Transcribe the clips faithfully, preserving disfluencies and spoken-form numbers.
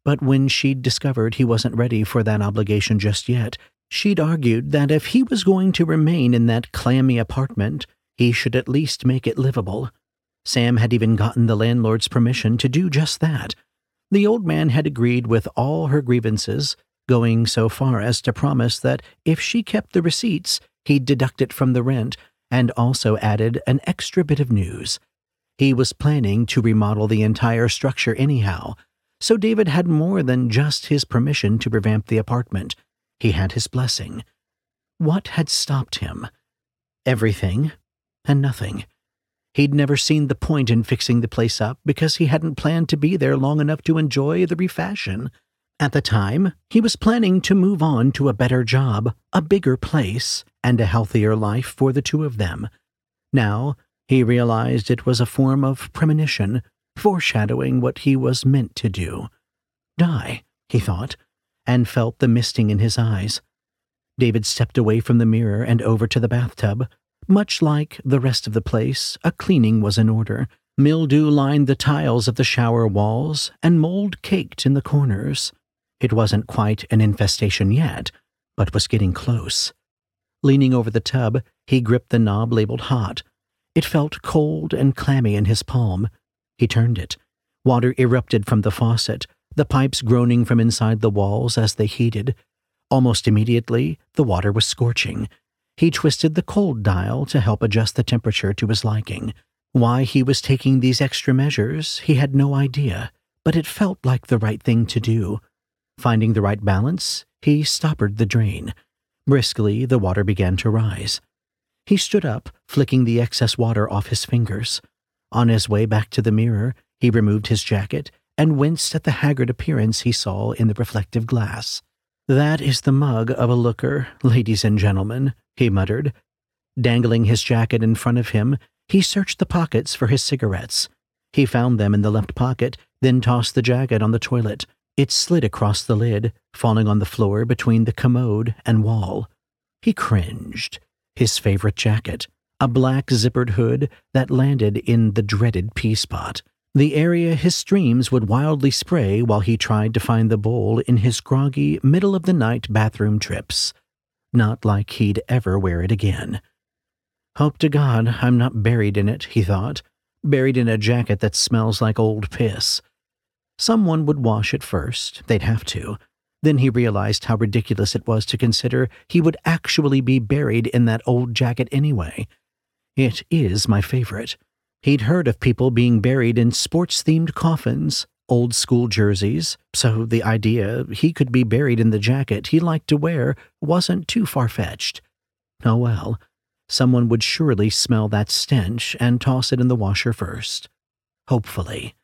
But when she'd discovered he wasn't ready for that obligation just yet, she'd argued that if he was going to remain in that clammy apartment, he should at least make it livable. Sam had even gotten the landlord's permission to do just that. The old man had agreed with all her grievances, going so far as to promise that if she kept the receipts, he'd deduct it from the rent, and also added an extra bit of news. He was planning to remodel the entire structure anyhow, so David had more than just his permission to revamp the apartment. He had his blessing. What had stopped him? Everything and nothing. He'd never seen the point in fixing the place up because he hadn't planned to be there long enough to enjoy the refashion. At the time, he was planning to move on to a better job, a bigger place, and a healthier life for the two of them. Now, he realized it was a form of premonition, foreshadowing what he was meant to do. Die, he thought, and felt the misting in his eyes. David stepped away from the mirror and over to the bathtub. Much like the rest of the place, a cleaning was in order. Mildew lined the tiles of the shower walls, and mold caked in the corners. It wasn't quite an infestation yet, but was getting close. Leaning over the tub, he gripped the knob labeled hot. It felt cold and clammy in his palm. He turned it. Water erupted from the faucet, the pipes groaning from inside the walls as they heated. Almost immediately, the water was scorching. He twisted the cold dial to help adjust the temperature to his liking. Why he was taking these extra measures, he had no idea, but it felt like the right thing to do. Finding the right balance, he stoppered the drain. Briskly, the water began to rise. He stood up, flicking the excess water off his fingers. On his way back to the mirror, he removed his jacket and winced at the haggard appearance he saw in the reflective glass. "That is the mug of a looker, ladies and gentlemen," he muttered. Dangling his jacket in front of him, he searched the pockets for his cigarettes. He found them in the left pocket, then tossed the jacket on the toilet. It slid across the lid, falling on the floor between the commode and wall. He cringed. His favorite jacket, a black zippered hood that landed in the dreaded pea-spot, the area his streams would wildly spray while he tried to find the bowl in his groggy, middle-of-the-night bathroom trips. Not like he'd ever wear it again. "Hope to God I'm not buried in it," he thought, buried in a jacket that smells like old piss. Someone would wash it first, they'd have to. Then he realized how ridiculous it was to consider he would actually be buried in that old jacket anyway. It is my favorite. He'd heard of people being buried in sports-themed coffins, old-school jerseys, so the idea he could be buried in the jacket he liked to wear wasn't too far-fetched. Oh well, someone would surely smell that stench and toss it in the washer first. Hopefully.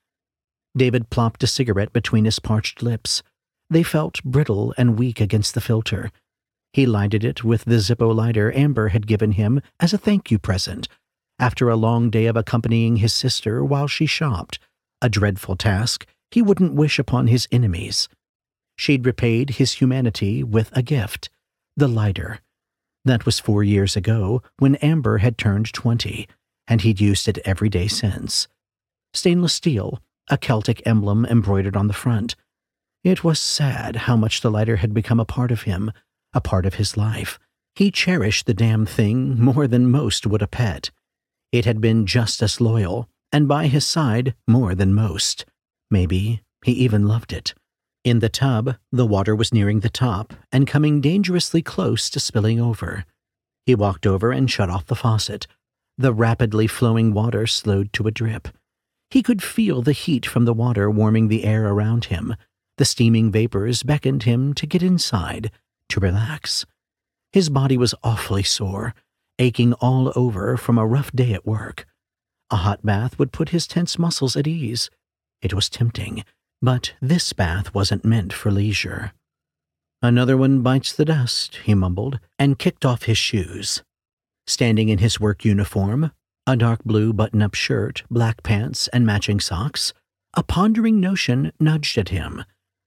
David plopped a cigarette between his parched lips. They felt brittle and weak against the filter. He lighted it with the Zippo lighter Amber had given him as a thank-you present, after a long day of accompanying his sister while she shopped, a dreadful task he wouldn't wish upon his enemies. She'd repaid his humanity with a gift, the lighter. That was four years ago, when Amber had turned twenty, and he'd used it every day since. Stainless steel, a Celtic emblem embroidered on the front. It was sad how much the lighter had become a part of him, a part of his life. He cherished the damn thing more than most would a pet. It had been just as loyal, and by his side more than most. Maybe he even loved it. In the tub, the water was nearing the top and coming dangerously close to spilling over. He walked over and shut off the faucet. The rapidly flowing water slowed to a drip. He could feel the heat from the water warming the air around him. The steaming vapors beckoned him to get inside, to relax. His body was awfully sore, aching all over from a rough day at work. A hot bath would put his tense muscles at ease. It was tempting, but this bath wasn't meant for leisure. "Another one bites the dust," he mumbled, and kicked off his shoes. Standing in his work uniform, a dark blue button-up shirt, black pants, and matching socks, a pondering notion nudged at him.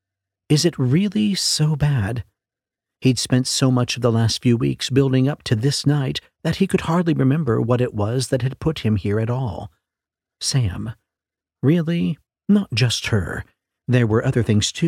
Is it really so bad? He'd spent so much of the last few weeks building up to this night that he could hardly remember what it was that had put him here at all. Sam. Really, not just her. There were other things too.